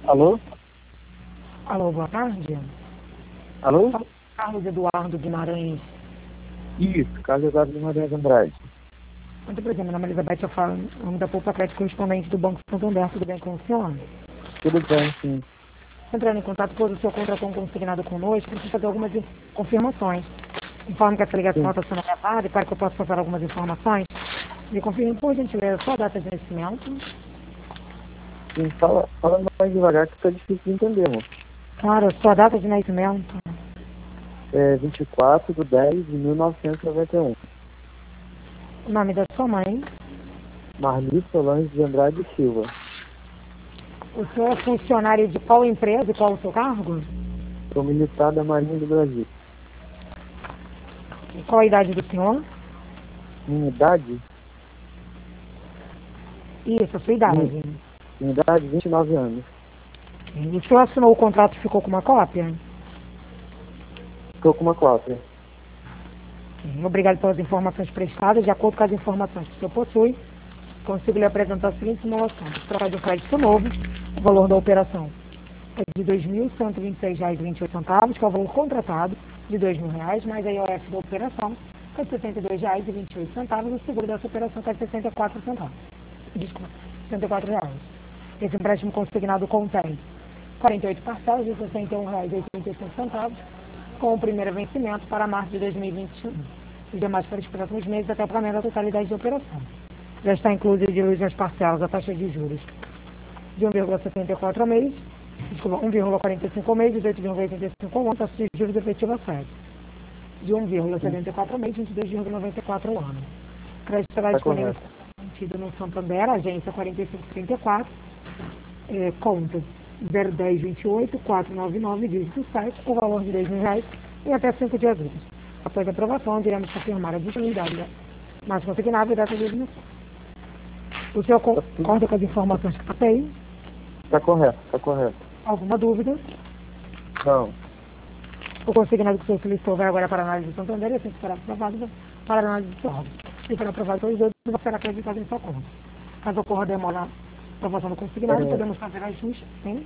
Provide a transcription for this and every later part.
Alô? Alô, boa tarde. Alô? Fala, Carlos Eduardo Guimarães. Isso, Carlos Eduardo Guimarães Andrade. Muito prazer, meu nome é Elizabeth, eu falo em nome da Poupa Crédito, correspondente do Banco Santander. Tudo bem com o senhor? Tudo bem, sim. Entrando em contato, pois o senhor contratou um consignado conosco, preciso fazer algumas confirmações. Informe que essa ligação Sim, está sendo gravada e para que eu possa passar algumas informações. Me confirme, por gentileza, sua data de nascimento. sim. Fala mais devagar que tá difícil de entender, moço. Claro, sua data de nascimento. É 24/10/1991. O nome da sua mãe. Marli Solange de Andrade Silva. O senhor é funcionário de qual empresa e qual o seu cargo? Sou militar da Marinha do Brasil. E qual a idade do senhor? Minha idade? Isso, a sua Minha, idade. minha idade, 29 anos. O senhor assinou o contrato e ficou com uma cópia? Estou com uma cópia. Obrigado pelas informações prestadas. De acordo com as informações que o senhor possui, consigo lhe apresentar a seguinte simulação. Trocar de um crédito novo, o valor da operação é de R$ 2.126,28, que é o valor contratado de R$ 2.000, mais a IOF da operação, que é de R$ 62,28, o seguro dessa operação que é de 64 centavos. Desculpa, R$ 64 reais. Esse empréstimo consignado contém 48 parcelas de R$ 61,85, com o primeiro vencimento para março de 2021. Os demais para os próximos meses até o pagamento da totalidade da operação. Já está incluso de luz nas parcelas a taxa de juros de 1,74 ao mês, desculpa, 1,45 ao mês, 18,85 ao ano, taxa de juros efetiva 7. De 1,74 ao mês, 22,94 ao ano. Crédito será Tá disponível correto. no Santander, agência 4534, conta 01028 499, dígito 7, o valor de R$ 2.000 em até 5 dias úteis. Após a aprovação, iremos confirmar a disponibilidade mais consignável e data de ignição. O senhor Tá tudo. concorda com as informações que passei? Tá correto, tá correto. Alguma dúvida? Não. O consignado que o senhor solicitou vai agora para a análise do Santander e assim que será aprovado para a análise do senhor. Se for aprovado pelos outros, será acreditado em sua conta. Caso ocorra demora na aprovação do consignado, É, podemos fazer ajustes, sim?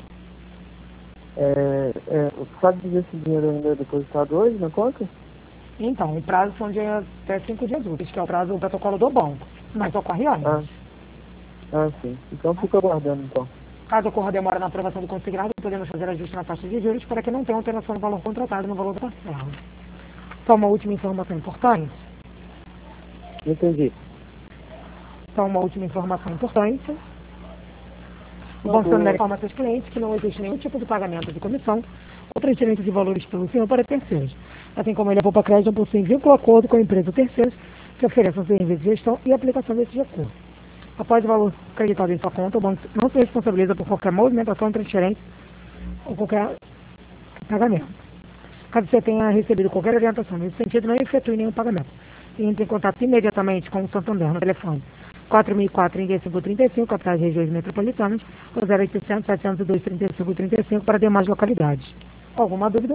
sabe dizer se o dinheiro ainda é depositado hoje na conta? Então, o prazo são de até 5 dias úteis, que é o prazo do protocolo do banco, mas ocorre Ah, antes. sim. Então fica aguardando, então. Caso ocorra demora na aprovação do consignado, podemos fazer ajuste na taxa de juros para que não tenha alteração no valor contratado no valor da parcela. Só uma última informação importante. Entendi. Só uma última informação importante. O Por Banco Santander favor. informa a seus clientes que não existe nenhum tipo de pagamento de comissão ou transferência de valores pelo senhor para terceiros, assim como ele, a Poupa Crédito, não possui vínculo ou acordo com a empresa ou terceiros que ofereçam serviços de gestão e aplicação desses recursos. Após o valor acreditado em sua conta, o banco não se responsabiliza por qualquer movimentação, transferência ou qualquer pagamento. Caso você tenha recebido qualquer orientação nesse sentido, não efetue nenhum pagamento. E entre em contato imediatamente com o Santander no telefone 4004-3535, capitais e regiões metropolitanas, ou 0800 702 3535 para demais localidades. Alguma dúvida?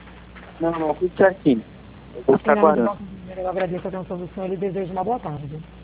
Não, tudo certinho. Eu vou Assim, ficar em nome do aguardando. Banco Santander, eu agradeço a atenção do senhor e desejo uma boa tarde.